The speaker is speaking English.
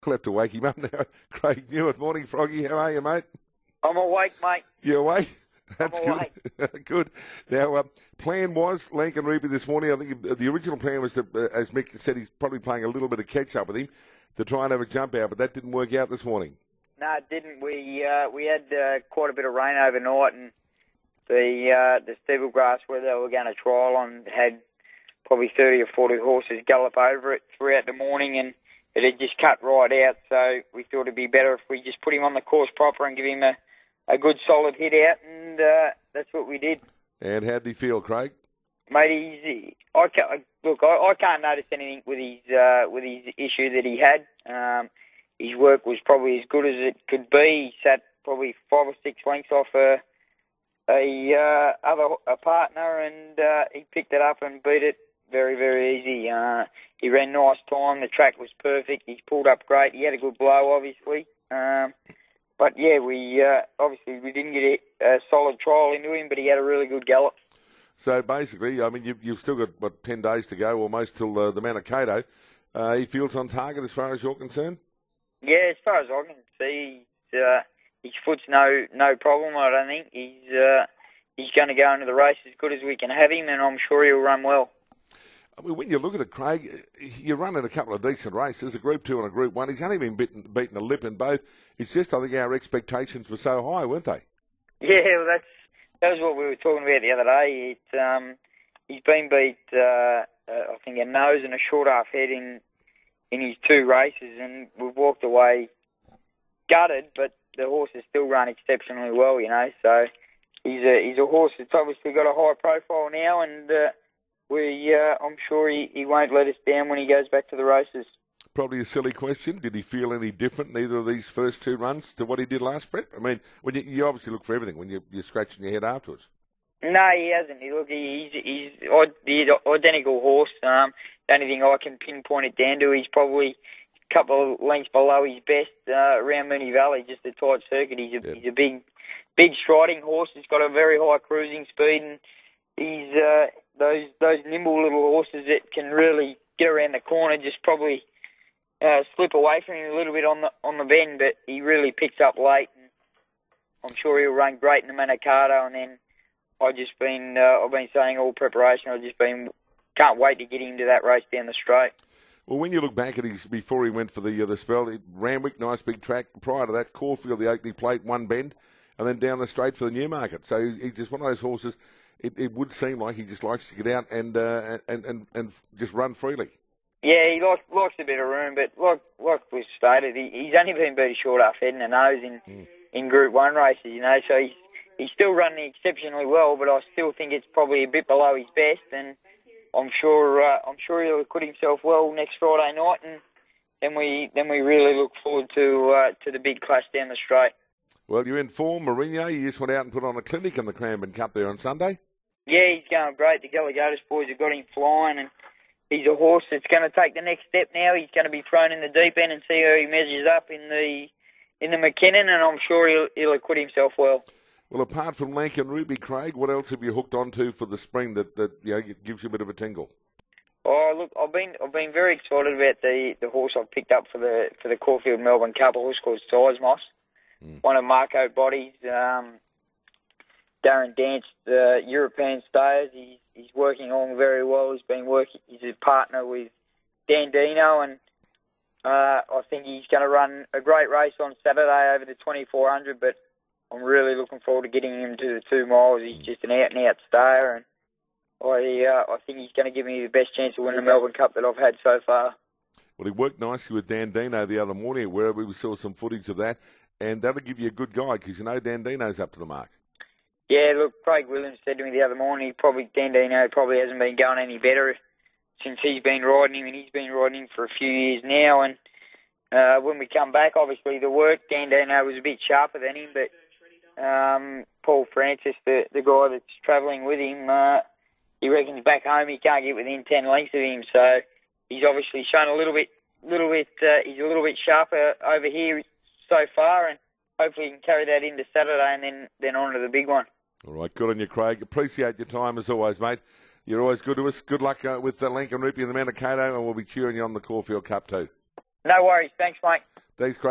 I'll have to wake him up now. Craig Newitt. Morning, Froggy. How are you, mate? I'm awake, mate. You awake? That's I'm good. awake. Good. Now, plan was Lincoln Ruby this morning. I think the original plan was to, as Mick said, he's probably playing a little bit of catch-up with him to try and have a jump out, but that didn't work out this morning. No, it didn't. We had quite a bit of rain overnight, and the steeple grass where they were going to trial on had probably 30 or 40 horses gallop over it throughout the morning, and it had just cut right out. So we thought it'd be better if we just put him on the course proper and give him a good solid hit out, and that's what we did. And how did he feel, Craig? Mate, I can't notice anything with his issue that he had. His work was probably as good as it could be. He sat probably 5 or 6 lengths off a partner, and he picked it up and beat it very, very easy. He ran nice time. The track was perfect. He's pulled up great. He had a good blow, obviously. But yeah, we didn't get a solid trial into him, but he had a really good gallop. So basically, I mean, you've still got 10 days to go, almost till the Manikato. He feels on target as far as you're concerned. Yeah, as far as I can see, his foot's no problem. I don't think he's going to go into the race as good as we can have him, and I'm sure he'll run well. I mean, when you look at it, Craig, you're running a couple of decent races, a Group 2 and a Group 1. He's only been beaten a lip in both. It's just, I think our expectations were so high, weren't they? Yeah, well, that was what we were talking about the other day. He's been beat, I think, a nose and a short half head in his 2 races, and we've walked away gutted, but the horse has still run exceptionally well, you know. So he's a horse that's obviously got a high profile now, and I'm sure he won't let us down when he goes back to the races. Probably a silly question. Did he feel any different in either of these first 2 runs to what he did last, Brett? I mean, when you obviously look for everything when you're scratching your head afterwards. No, he hasn't. He's the identical horse. The only thing I can pinpoint it down to, he's probably a couple of lengths below his best around Moonee Valley, just a tight circuit. He's a big striding horse. He's got a very high cruising speed, and he's those nimble little horses that can really get around the corner. Just probably slip away from him a little bit on the bend, but he really picks up late. And I'm sure he'll run great in the Manikato, and then I've been saying all preparation. Can't wait to get him to that race down the straight. Well, when you look back at his before he went for the spell, Randwick, nice big track. Prior to that, Caulfield, the Oakley Plate, one bend, and then down the straight for the Newmarket. So he's just one of those horses. It would seem like he just likes to get out and just run freely. Yeah, he likes a bit of room, but like was stated, he's only been beat a short half head and a nose in Group 1 races, you know. So he's still running exceptionally well, but I still think it's probably a bit below his best, and I'm sure he'll acquit himself well next Friday night, and then we really look forward to the big clash down the straight. Well, you're in form, Mourinho. You just went out and put on a clinic in the Cranbourne Cup there on Sunday. Yeah, he's going great. The Galligatus boys have got him flying, and he's a horse that's going to take the next step now. He's going to be thrown in the deep end and see how he measures up in the McKinnon, and I'm sure he'll acquit himself well. Well, apart from Lincoln Ruby, Craig, what else have you hooked onto for the spring that gives you a bit of a tingle? Oh, look, I've been very excited about the horse I've picked up for the Caulfield Melbourne Cup, a horse called Seismos, one of Marco Boddy's, Darren Dance, the European stayers. He's working along very well. He's a partner with Dandino, and I think he's going to run a great race on Saturday over the 2400, but I'm really looking forward to getting him to the 2 miles. He's just an out-and-out stayer, and I think he's going to give me the best chance to win the Melbourne Cup that I've had so far. Well, he worked nicely with Dandino the other morning, where we saw some footage of that, and that'll give you a good guide, because you know Dandino's up to the mark. Yeah, look, Craig Williams said to me the other morning, Dandino probably hasn't been going any better since he's been riding him, and he's been riding him for a few years now. And when we come back, obviously the work, Dandino was a bit sharper than him, but Paul Francis, the guy that's travelling with him, he reckons back home he can't get within 10 lengths of him. So he's obviously shown he's a little bit sharper over here so far, and hopefully he can carry that into Saturday and then on to the big one. All right, good on you, Craig. Appreciate your time as always, mate. You're always good to us. Good luck with Lincoln Ruby and the Manikato, and we'll be cheering you on the Caulfield Cup too. No worries. Thanks, mate. Thanks, Craig.